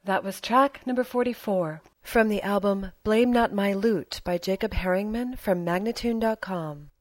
That was track number 44 from the album Blame Not My Loot by Jacob Herringman from Magnatune.com.